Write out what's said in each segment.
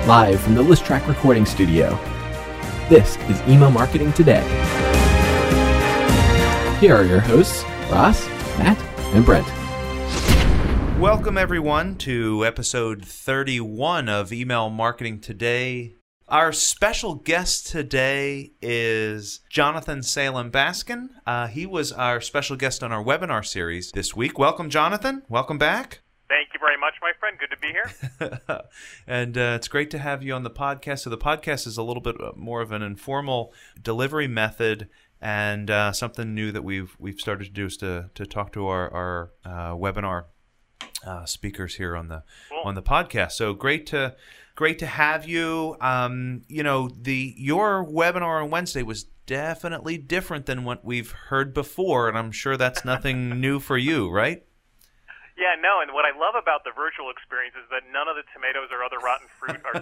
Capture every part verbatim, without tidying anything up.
live from the List Track Recording Studio. This is Email Marketing Today. Here are your hosts, Ross, Matt, and Brent. Welcome, everyone, to episode thirty-one of Email Marketing Today. Our special guest today is Jonathan Salem-Baskin. Uh, he was our special guest on our webinar series this week. Welcome, Jonathan. Welcome back. Thank you very much, my friend. Good to be here. And uh, it's great to have you on the podcast. So the podcast is a little bit more of an informal delivery method, and uh, something new that we've we've started to do is to to talk to our our uh, webinar uh, speakers here on the Cool. on the podcast. So great to great to have you. Um, you know, the your webinar on Wednesday was definitely different than what we've heard before, and I'm sure that's nothing new for you, right? Yeah, no, and what I love about the virtual experience is that none of the tomatoes or other rotten fruit are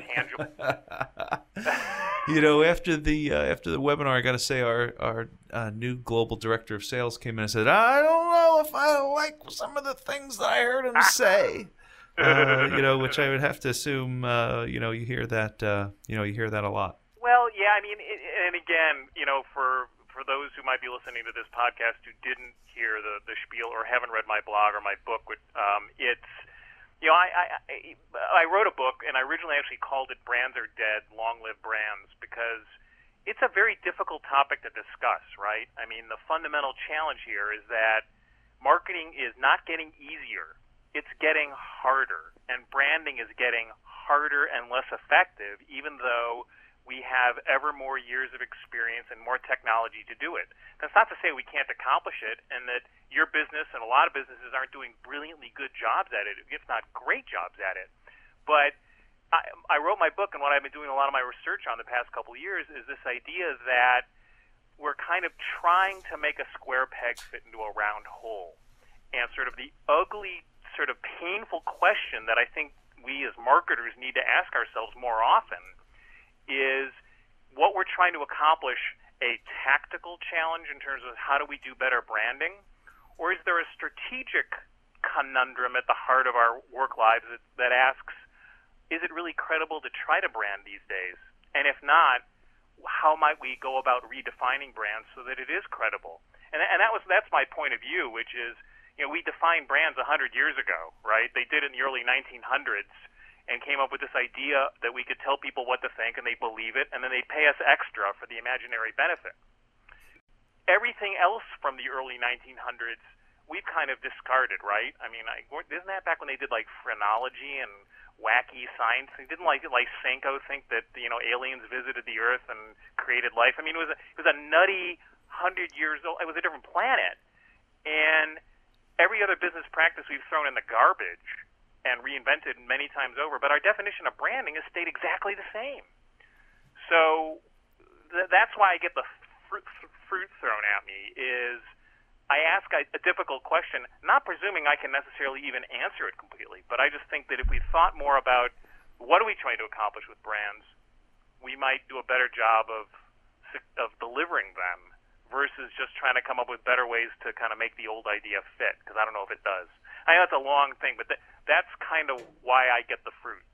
tangible. You know, after the uh, after the webinar, I got to say our our uh, new global director of sales came in and said, "I don't know if I like some of the things that I heard him say." Uh, you know, which I would have to assume. Uh, you know, you hear that. Uh, you know, you hear that a lot. Well, yeah, I mean, it, and again, you know, for for those who might be listening to this podcast who didn't hear the, the spiel or haven't read my blog or my book, um, it's, you know, I, I, I wrote a book, and I originally actually called it Brands Are Dead, Long Live Brands, because it's a very difficult topic to discuss, right? I mean, the fundamental challenge here is that marketing is not getting easier. It's getting harder, and branding is getting harder and less effective, even though we have ever more years of experience and more technology to do it. That's not to say we can't accomplish it, and that your business and a lot of businesses aren't doing brilliantly good jobs at it, if not great jobs at it. But I, I wrote my book, and what I've been doing a lot of my research on the past couple of years is this idea that we're kind of trying to make a square peg fit into a round hole. And sort of the ugly, sort of painful question that I think we as marketers need to ask ourselves more often is what we're trying to accomplish a tactical challenge in terms of how do we do better branding, or is there a strategic conundrum at the heart of our work lives that, that asks, is it really credible to try to brand these days? And if not, how might we go about redefining brands so that it is credible? And, and that was that's my point of view, which is, you know, we defined brands one hundred years ago, right? They did it in the early nineteen hundreds. And came up with this idea that we could tell people what to think, and they believe it, and then they pay us extra for the imaginary benefit. Everything else from the early nineteen hundreds, we've kind of discarded, right? I mean, I, isn't that back when they did like phrenology and wacky science? Didn't like Lysenko think that, you know, aliens visited the Earth and created life? I mean, it was a, it was a nutty hundred years old. It was a different planet, and every other business practice we've thrown in the garbage and reinvented many times over, but our definition of branding has stayed exactly the same. So th- that's why I get the fruit, fruit thrown at me is I ask a, a difficult question, not presuming I can necessarily even answer it completely, but I just think that if we thought more about what are we trying to accomplish with brands, we might do a better job of of delivering them versus just trying to come up with better ways to kind of make the old idea fit, because I don't know if it does. I know it's a long thing, but th- that's kind of why I get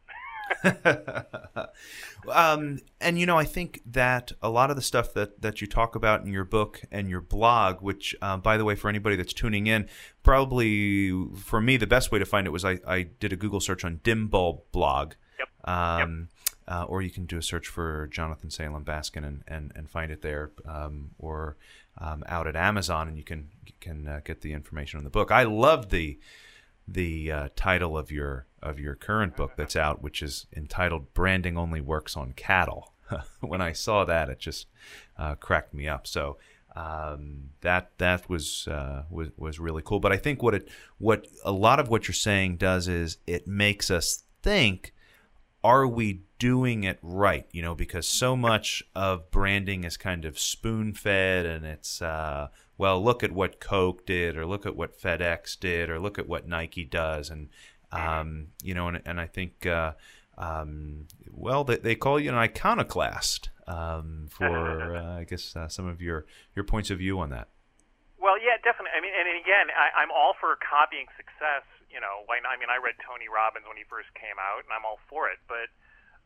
the fruit. um, and, you know, I think that a lot of the stuff that, that you talk about in your book and your blog, which, uh, by the way, for anybody that's tuning in, probably for me, the best way to find it was I, I did a Google search on Dimbulb blog. Yep. Um, yep. Uh, or you can do a search for Jonathan Salem-Baskin and, and, and find it there, um, or um, out at Amazon, and you can you can uh, get the information on the book. I love the the uh, title of your of your current book that's out, which is entitled "Branding Only Works on Cattle." When I saw that, it just uh, cracked me up. So um, that that was uh, was was really cool. But I think what it what a lot of what you're saying does is it makes us think: are we doing it right? You know, because so much of branding is kind of spoon-fed, and it's, uh, well, look at what Coke did, or look at what FedEx did, or look at what Nike does. And, um, you know, and, and I think, uh, um, well, they, they call you an iconoclast um, for, uh, I guess, uh, some of your, your points of view on that. Well, yeah, definitely. I mean, and again, I, I'm all for copying success. You know, I mean, I read Tony Robbins when he first came out, and I'm all for it. But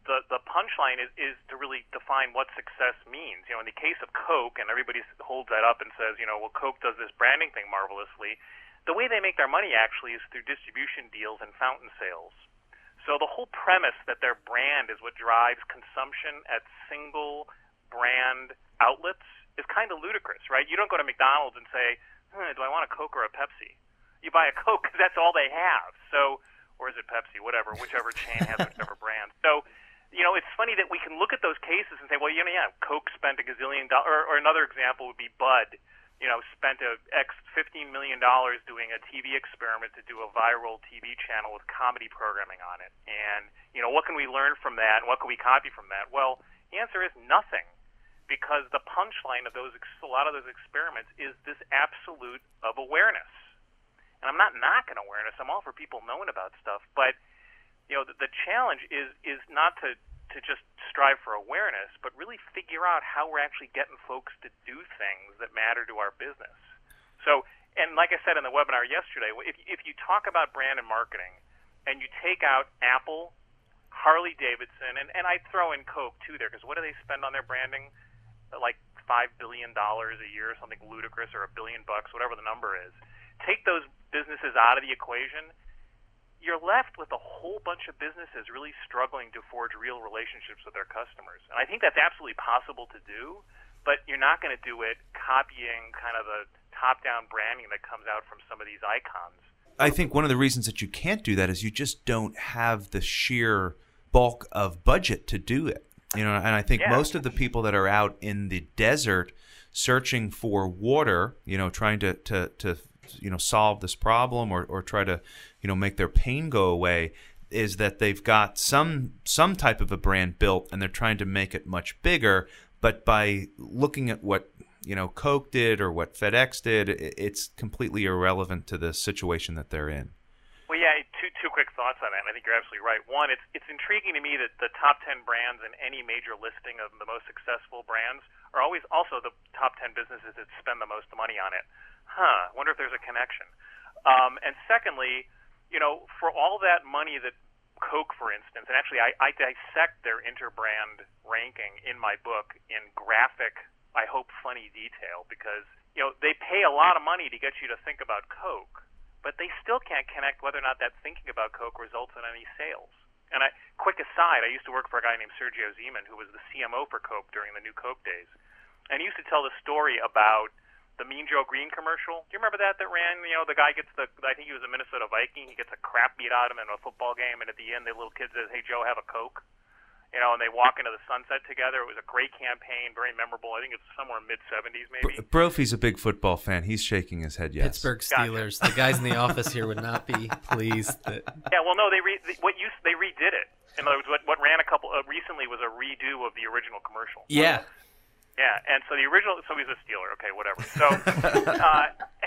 the the punchline is, is to really define what success means. You know, in the case of Coke, and everybody holds that up and says, you know, well, Coke does this branding thing marvelously. The way they make their money actually is through distribution deals and fountain sales. So the whole premise that their brand is what drives consumption at single brand outlets is kind of ludicrous, right? You don't go to McDonald's and say, hmm, do I want a Coke or a Pepsi? You buy a Coke because that's all they have. So, or is it Pepsi? Whatever, whichever chain has whichever brand. So, you know, it's funny that we can look at those cases and say, well, you know, yeah, Coke spent a gazillion dollars, or, or another example would be Bud, you know, spent a X fifteen million dollars doing a T V experiment to do a viral T V channel with comedy programming on it. And, you know, what can we learn from that, and what can we copy from that? Well, the answer is nothing, because the punchline of those, a lot of those experiments is this absolute of awareness. And I'm not knocking awareness. I'm all for people knowing about stuff, but you know, the, the challenge is is not to, to just strive for awareness, but really figure out how we're actually getting folks to do things that matter to our business. So, and like I said in the webinar yesterday, if, if you talk about brand and marketing and you take out Apple, Harley Davidson, and, and I'd throw in Coke too there, because what do they spend on their branding? Like five billion dollars a year, something ludicrous, or a billion bucks, whatever the number is. Take those businesses out of the equation, you're left with a whole bunch of businesses really struggling to forge real relationships with their customers. And I think that's absolutely possible to do, but you're not going to do it copying kind of the top-down branding that comes out from some of these icons. I think one of the reasons that you can't do that is you just don't have the sheer bulk of budget to do it. You know, and I think yeah. most of the people that are out in the desert searching for water, you know, trying to, to, to you know, solve this problem or, or try to, you know, make their pain go away, is that they've got some some type of a brand built and they're trying to make it much bigger. But by looking at what, you know, Coke did or what FedEx did, it's completely irrelevant to the situation that they're in. Well, yeah, two two quick thoughts on that. And I think you're absolutely right. One, it's it's intriguing to me that the top ten brands in any major listing of the most successful brands are always also the top ten businesses that spend the most money on it. Huh, wonder if there's a connection. Um, and secondly, you know, for all that money that Coke, for instance, and actually I, I dissect their interbrand ranking in my book in graphic, I hope funny detail, because, you know, they pay a lot of money to get you to think about Coke, but they still can't connect whether or not that thinking about Coke results in any sales. And I, quick aside, I used to work for a guy named Sergio Zeman, who was the C M O for Coke during the new Coke days. And he used to tell the story about the Mean Joe Green commercial. Do you remember that that ran? You know, the guy gets the, I think he was a Minnesota Viking. He gets a crap beat out of him in a football game, and at the end, the little kid says, "Hey, Joe, have a Coke." You know, and they walk into the sunset together. It was a great campaign, very memorable. I think it's somewhere mid seventies, maybe. Brophy's a big football fan. He's shaking his head yes. Pittsburgh Steelers. Gotcha. The guys in the office here would not be pleased. That... Yeah, well, no, they re, what you they redid it. In other words, what what ran a couple uh, recently was a redo of the original commercial. Yeah. Yeah, and so the original, so he's a Steeler, okay, whatever. So, uh,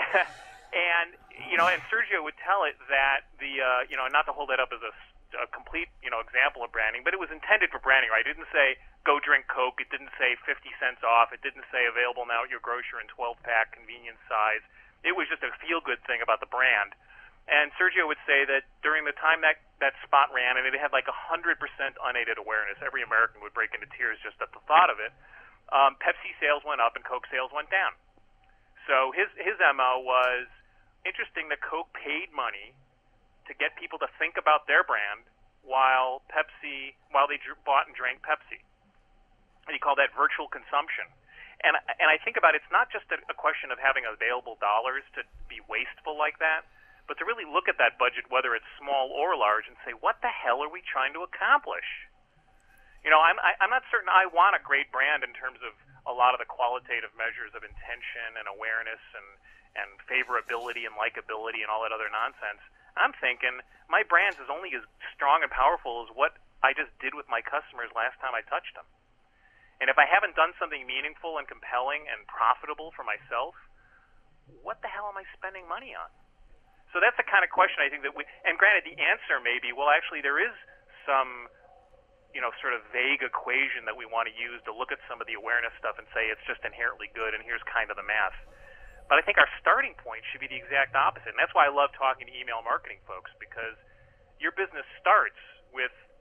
and, you know, and Sergio would tell it that the, uh, you know, not to hold that up as a, a complete, you know, example of branding, but it was intended for branding, right? It didn't say, go drink Coke. It didn't say fifty cents off. It didn't say available now at your grocer in twelve pack convenience size. It was just a feel-good thing about the brand. And Sergio would say that during the time that that spot ran, and it had like one hundred percent unaided awareness, every American would break into tears just at the thought of it. Um, Pepsi sales went up and Coke sales went down. So his his M O was interesting that Coke paid money to get people to think about their brand while Pepsi while they dr- bought and drank Pepsi. And he called that virtual consumption. And and I think about it, it's not just a, a question of having available dollars to be wasteful like that, but to really look at that budget, whether it's small or large, and say, what the hell are we trying to accomplish? You know, I'm I, I'm not certain I want a great brand in terms of a lot of the qualitative measures of intention and awareness and, and favorability and likability and all that other nonsense. I'm thinking my brand is only as strong and powerful as what I just did with my customers last time I touched them. And if I haven't done something meaningful and compelling and profitable for myself, what the hell am I spending money on? So that's the kind of question I think that we, and granted the answer may be, well, actually there is some, you know, sort of vague equation that we want to use to look at some of the awareness stuff and say it's just inherently good and here's kind of the math. But I think our starting point should be the exact opposite. And that's why I love talking to email marketing folks, because your business starts with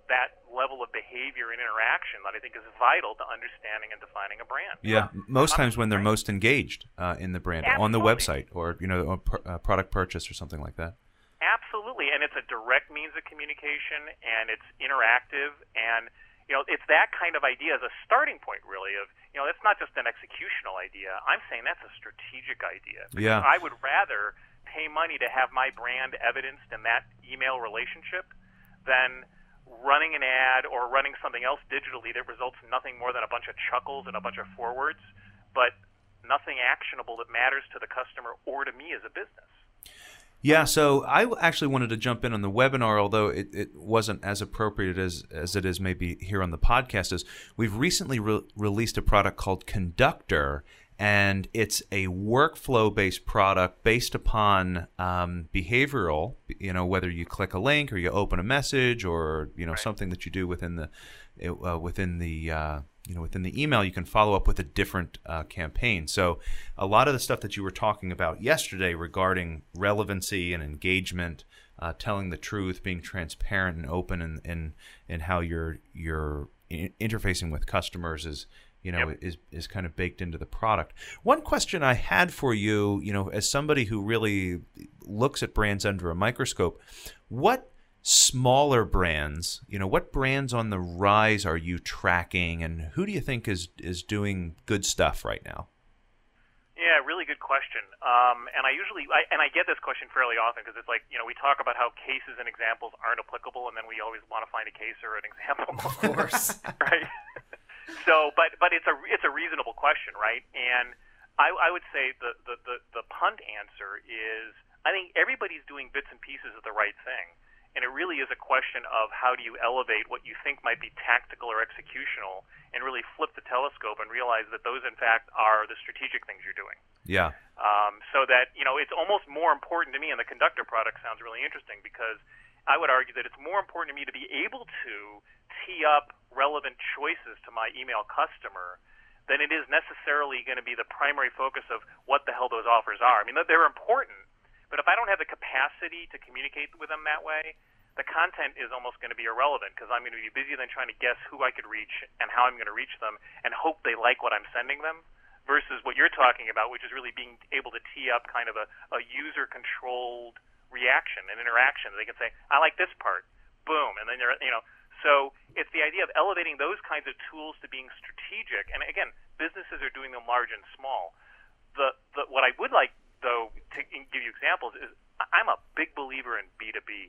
that level of behavior and interaction that I think is vital to understanding and defining a brand. Yeah, most Um, times when they're right. most engaged uh, in the brand, on the Absolutely. website, or you know, a pr- a product purchase or something like that. Absolutely, and it's a direct means of communication, and it's interactive, and you know, it's that kind of idea as a starting point, really. Of you know, that's not just an executional idea. I'm saying that's a strategic idea. Because Yeah. I would rather pay money to have my brand evidenced in that email relationship than running an ad or running something else digitally that results in nothing more than a bunch of chuckles and a bunch of forwards, but nothing actionable that matters to the customer or to me as a business. Yeah, so I actually wanted to jump in on the webinar, although it, it wasn't as appropriate as, as it is maybe here on the podcast. Is we've recently re- released a product called Conductor, and it's a workflow-based product based upon um, behavioral. You know, whether you click a link or you open a message, or you know Right. something that you do within the uh, within the uh, you know within the email, you can follow up with a different uh, campaign. So a lot of the stuff that you were talking about yesterday regarding relevancy and engagement, uh, telling the truth, being transparent and open, in in, in how you're you're in- interfacing with customers is. You know, Yep. is is kind of baked into the product. One question I had for you, you know, as somebody who really looks at brands under a microscope, what smaller brands, you know, what brands on the rise are you tracking, and who do you think is is doing good stuff right now? Yeah, really good question. Um, and I usually, I, and I get this question fairly often because it's like, you know, we talk about how cases and examples aren't applicable, and then we always want to find a case or an example. Of course. Right. So, but but it's a it's a reasonable question, right? And I, I would say the, the, the, the punt answer is I think everybody's doing bits and pieces of the right thing, and it really is a question of how do you elevate what you think might be tactical or executional, and really flip the telescope and realize that those in fact are the strategic things you're doing. Yeah. Um, so that you know it's almost more important to me, and the Conductor product sounds really interesting because I would argue that it's more important to me to be able to tee up relevant choices to my email customer than it is necessarily going to be the primary focus of what the hell those offers are. I mean, they're important, but if I don't have the capacity to communicate with them that way, the content is almost going to be irrelevant because I'm going to be busy then trying to guess who I could reach and how I'm going to reach them and hope they like what I'm sending them versus what you're talking about, which is really being able to tee up kind of a, a user-controlled reaction and interaction. They can say, I like this part, boom, and then they're, you know, so it's the idea of elevating those kinds of tools to being strategic. And again, businesses are doing them large and small. The, the what I would like, though, to give you examples is I'm a big believer in B two B.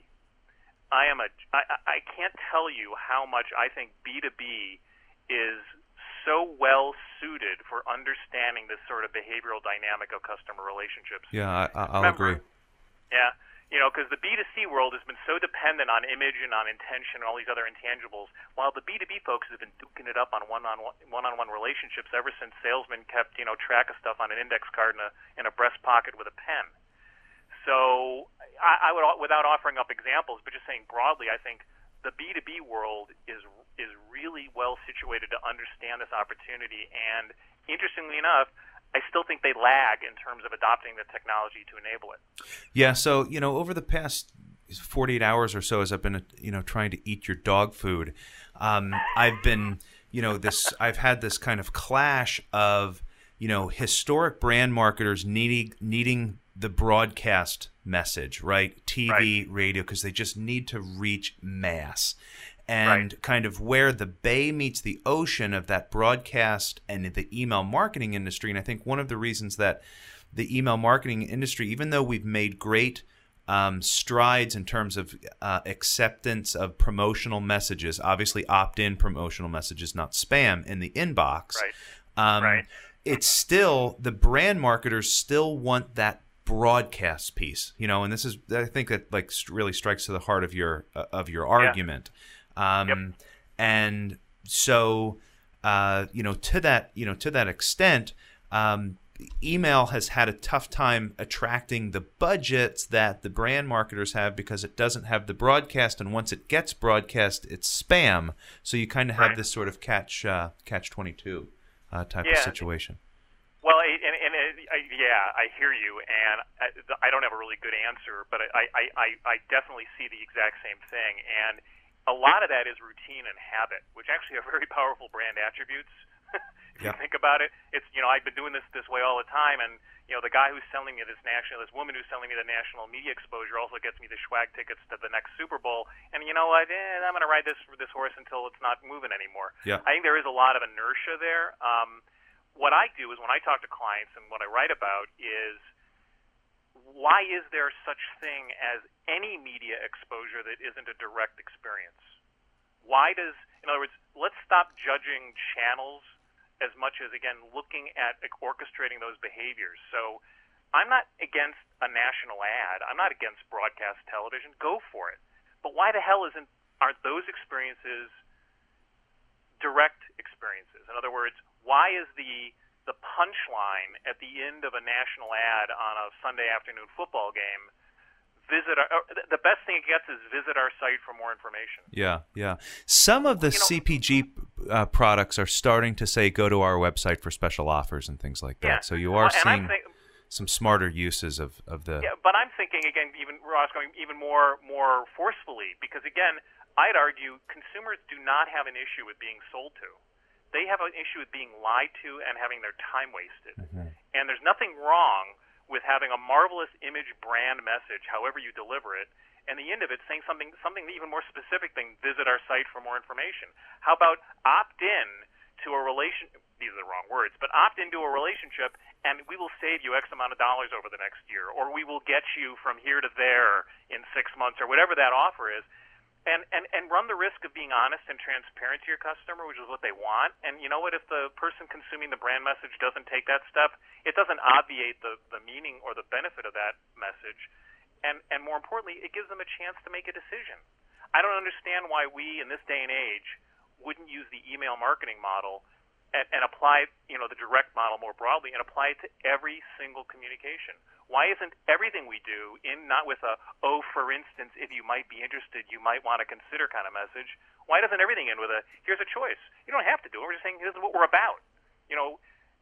I am a I, I can't tell you how much I think B two B is so well suited for understanding this sort of behavioral dynamic of customer relationships. Yeah, I, I- I'll Remember- agree. Yeah. You know, because the B two C world has been so dependent on image and on intention and all these other intangibles, while the B two B folks have been duking it up on one-on-one, one-on-one relationships ever since salesmen kept, you know, track of stuff on an index card in a, in a breast pocket with a pen. So I, I would, without offering up examples, but just saying broadly, I think the B two B world is is really well situated to understand this opportunity. And interestingly enough, I still think they lag in terms of adopting the technology to enable it. Yeah, so, you know, over the past forty-eight hours or so as I've been, you know, trying to eat your dog food, um, I've been, you know, this, I've had this kind of clash of, you know, historic brand marketers needing, needing the broadcast message, right? T V, Right. radio, because they just need to reach mass. And Right. kind of where the bay meets the ocean of that broadcast and the email marketing industry. And I think one of the reasons that the email marketing industry, even though we've made great um, strides in terms of uh, acceptance of promotional messages, obviously opt-in promotional messages, not spam in the inbox, Right. um, Right. it's still, the brand marketers still want that broadcast piece, you know, and this is, I think that like st- really strikes to the heart of your uh, of your argument. Um, Yep. And so, uh, you know, to that, you know, to that extent, um, email has had a tough time attracting the budgets that the brand marketers have because it doesn't have the broadcast, and once it gets broadcast, it's spam. So you kind of have Right. this sort of catch uh, catch twenty-two uh, type of Yeah. situation. Well, I- and, and uh, I, yeah, I hear you, and I, I don't have a really good answer, but I, I, I, I definitely see the exact same thing. And a lot of that is routine and habit, which actually are very powerful brand attributes. If you Yeah. think about it, it's, you know, I've been doing this this way all the time, and, you know, the guy who's selling me this national, this woman who's selling me the national media exposure also gets me the swag tickets to the next Super Bowl, and you know what, eh, I'm going to ride this this horse until it's not moving anymore. Yeah. I think there is a lot of inertia there. Um, what I do is when I talk to clients and what I write about is, why is there such thing as any media exposure that isn't a direct experience? Why does, in other words, let's stop judging channels as much as, again, looking at orchestrating those behaviors. So I'm not against a national ad. I'm not against broadcast television. Go for it. But why the hell isn't aren't those experiences direct experiences? In other words, why is the the punchline at the end of a national ad on a Sunday afternoon football game, visit our, the best thing it gets is visit our site for more information? Yeah, yeah. Some of the You know- C P G uh, products are starting to say go to our website for special offers and things like that. Yeah. So you are and seeing I'm think, some smarter uses of, of the... Yeah, but I'm thinking, again, even Ross, going even more more forcefully, because, again, I'd argue consumers do not have an issue with being sold to. They have an issue with being lied to and having their time wasted. Mhm. And there's nothing wrong with having a marvelous image brand message, however you deliver it, and the end of it saying something something even more specific than visit our site for more information. How about opt in to a relation? These are the wrong words, but opt into a relationship, and we will save you X amount of dollars over the next year, or we will get you from here to there in six months, or whatever that offer is. And, and, and run the risk of being honest and transparent to your customer, which is what they want. And you know what? If the person consuming the brand message doesn't take that step, it doesn't obviate the, the meaning or the benefit of that message. And, and more importantly, it gives them a chance to make a decision. I don't understand why we, in this day and age, wouldn't use the email marketing model and, and apply, you know, the direct model more broadly and apply it to every single communication. Why isn't everything we do in not with a, oh, for instance, if you might be interested, you might want to consider kind of message? Why doesn't everything end with a, here's a choice? You don't have to do it. We're just saying, here's what we're about. You know,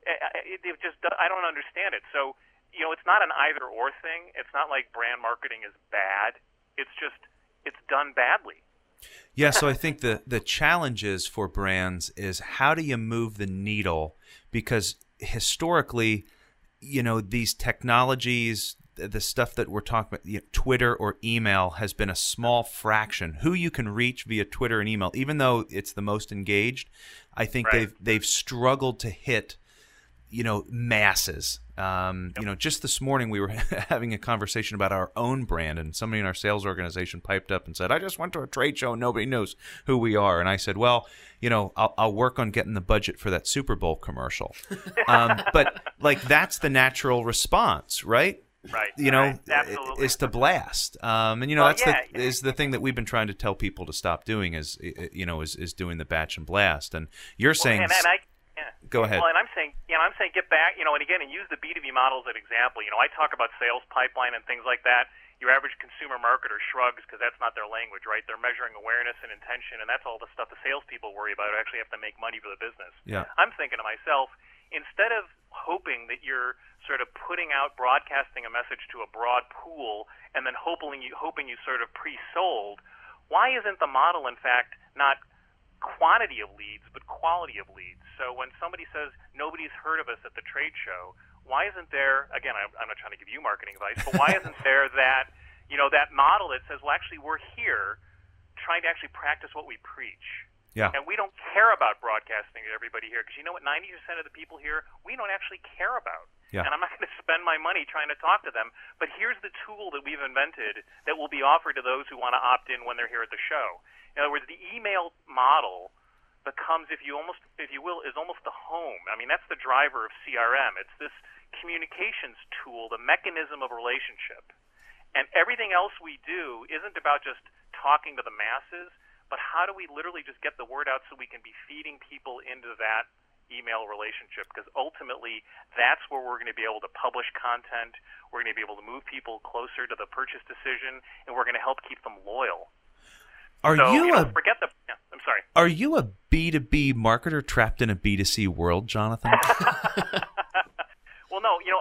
it, it just, I don't understand it. So, you know, it's not an either or thing. It's not like brand marketing is bad. It's just, it's done badly. Yeah, so I think the, the challenges for brands is how do you move the needle? Because historically, you know, these technologies, the stuff that we're talking about, you know, Twitter or email has been a small fraction. Who you can reach via Twitter and email, even though it's the most engaged, I think Right. they've they've struggled to hit, you know, masses. Um, Yep. You know, just this morning we were having a conversation about our own brand, and somebody in our sales organization piped up and said, "I just went to a trade show and nobody knows who we are." And I said, "Well, you know, I'll, I'll work on getting the budget for that Super Bowl commercial." um, but like that's the natural response, right? Right. You know, right. Absolutely. is to blast. Um, and you know, Well, that's yeah, the is the thing that we've been trying to tell people to stop doing is, you know, is is doing the batch and blast. And you're saying, Well, and, and I, yeah. go ahead. Well, and I'm saying, you know, I'm saying get back, you know, and again, and use the B two B model as an example. You know, I talk about sales pipeline and things like that. Your average consumer marketer shrugs because that's not their language, right? They're measuring awareness and intention, and that's all the stuff the salespeople worry about who actually have to make money for the business. Yeah. I'm thinking to myself, instead of hoping that you're sort of putting out, broadcasting a message to a broad pool, and then hoping you, hoping you sort of pre-sold, why isn't the model, in fact, not quantity of leads, but quality of leads? So when somebody says nobody's heard of us at the trade show, why isn't there, again, I'm I'm not trying to give you marketing advice, but why isn't there that, you know, that model that says, well, actually, we're here trying to actually practice what we preach. Yeah. And we don't care about broadcasting to everybody here, because you know what ninety percent of the people here, we don't actually care about. Yeah. And I'm not going to spend my money trying to talk to them. But here's the tool that we've invented that will be offered to those who want to opt in when they're here at the show. In other words, the email model becomes, if you almost, if you will, is almost the home. I mean, that's the driver of C R M. It's this communications tool, the mechanism of relationship. And everything else we do isn't about just talking to the masses, but how do we literally just get the word out so we can be feeding people into that email relationship? Because ultimately, that's where we're going to be able to publish content, we're going to be able to move people closer to the purchase decision, and we're going to help keep them loyal. Are so, you, you know, a forget the? Yeah, I'm sorry. Are you a B two B marketer trapped in a B two C world, Jonathan? Well, no. You know,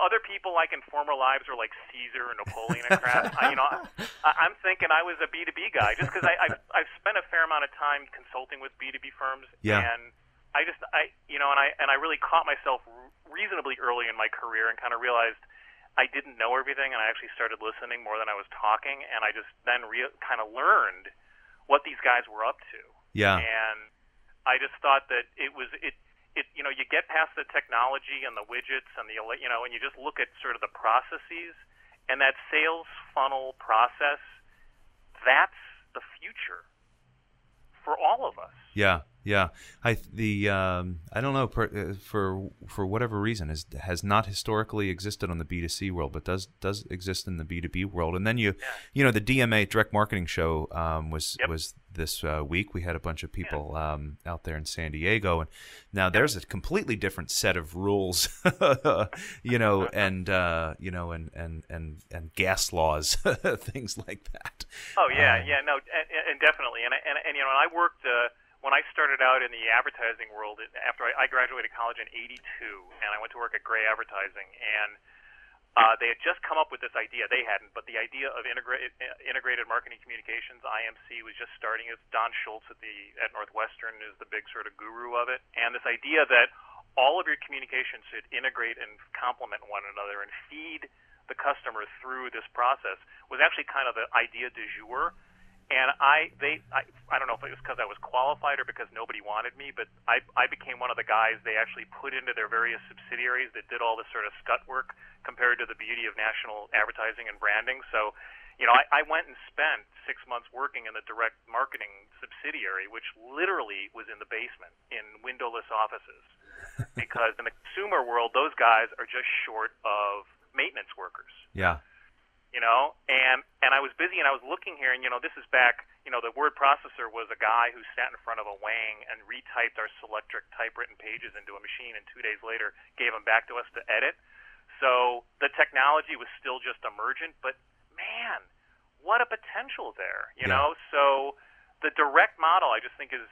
other people like in former lives are like Caesar and Napoleon and crap. I, you know, I, I'm thinking I was a B two B guy just because I've I've spent a fair amount of time consulting with B two B firms, yeah. and I just I you know, and I and I really caught myself reasonably early in my career and kind of realized I didn't know everything, and I actually started listening more than I was talking, and I just then re- kind of learned what these guys were up to. Yeah. And I just thought that it was it. It, you know, you get past the technology and the widgets and the, you know, and you just look at sort of the processes, and that sales funnel process, that's the future for all of us. Yeah, yeah. I the um, I don't know per, for for whatever reason is has not historically existed on the B two C world, but does does exist in the B two B world. And then you yeah. you know the D M A Direct Marketing Show um, was yep. was this uh, week. We had a bunch of people yeah. um, out there in San Diego, and now there's a completely different set of rules, you know, and uh, you know, and and and and gas laws, things like that. Oh yeah, um, yeah, no, and, and definitely, and and and you know, I worked. Uh, When I started out in the advertising world, after I, I graduated college in eighty-two, and I went to work at Gray Advertising, and uh, they had just come up with this idea. They hadn't, but the idea of integrated integrated marketing communications, I M C, was just starting. As Don Schultz at the at Northwestern is the big sort of guru of it, and this idea that all of your communications should integrate and complement one another and feed the customer through this process was actually kind of the idea du jour. And I, they, I, I don't know if it was because I was qualified or because nobody wanted me, but I, I became one of the guys they actually put into their various subsidiaries that did all this sort of scut work compared to the beauty of national advertising and branding. So, you know, I, I went and spent six months working in the direct marketing subsidiary, which literally was in the basement in windowless offices, because in the consumer world, those guys are just short of maintenance workers. Yeah. You know, and and I was busy, and I was looking here, and you know, this is back. You know, the word processor was a guy who sat in front of a Wang and retyped our Selectric typewritten pages into a machine, and two days later gave them back to us to edit. So the technology was still just emergent, but man, what a potential there! You yeah. know, so the direct model, I just think, is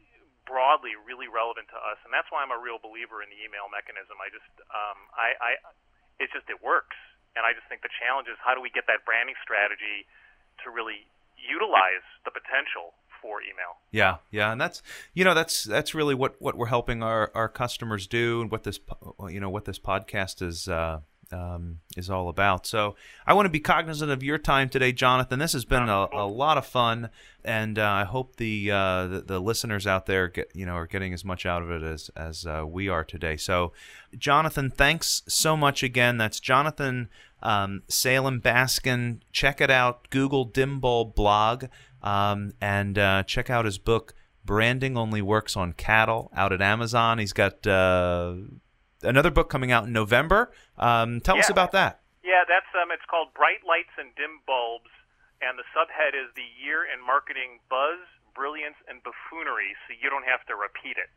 broadly really relevant to us, and that's why I'm a real believer in the email mechanism. I just, um, I, I, it's just it works. And I just think the challenge is how do we get that branding strategy to really utilize the potential for email? Yeah, yeah, and that's you know that's that's really what, what we're helping our, our customers do, and what this you know what this podcast is uh, um, is all about. So I want to be cognizant of your time today, Jonathan. This has been a, a lot of fun, and uh, I hope the, uh, the the listeners out there get you know are getting as much out of it as as uh, we are today. So, Jonathan, thanks so much again. That's Jonathan um, Salem Baskin. Check it out. Google Dimball blog, um, and uh, check out his book. Branding Only Works on Cattle, out at Amazon. He's got uh, another book coming out in November. Um, tell yeah. us about that. Yeah, that's um, it's called Bright Lights and Dim Bulbs, and the subhead is The Year in Marketing Buzz, Brilliance, and Buffoonery, so you don't have to repeat it.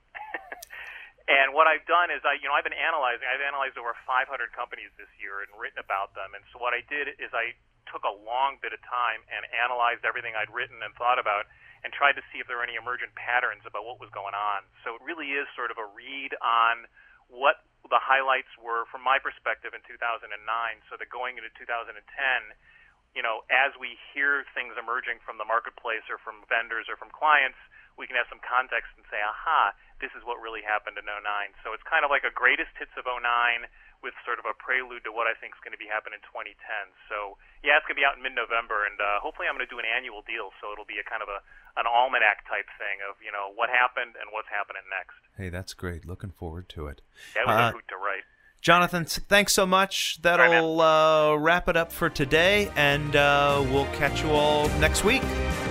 And what I've done is, I, you know, I've been analyzing. I've analyzed over five hundred companies this year and written about them. And so what I did is I took a long bit of time and analyzed everything I'd written and thought about, and tried to see if there were any emergent patterns about what was going on. So it really is sort of a read on what the highlights were from my perspective in two thousand nine, so that going into two thousand ten, you know, as we hear things emerging from the marketplace or from vendors or from clients, we can have some context and say, aha, this is what really happened in oh nine. So it's kind of like a greatest hits of oh nine with sort of a prelude to what I think is going to be happening in twenty ten. So, yeah, it's going to be out in mid-November, and uh, hopefully I'm going to do an annual deal, so it'll be a kind of a an almanac type thing of, you know, what happened and what's happening next. Hey, that's great. Looking forward to it. That was uh, a hoot to write. Jonathan, thanks so much. That'll right, uh, wrap it up for today, and uh, we'll catch you all next week.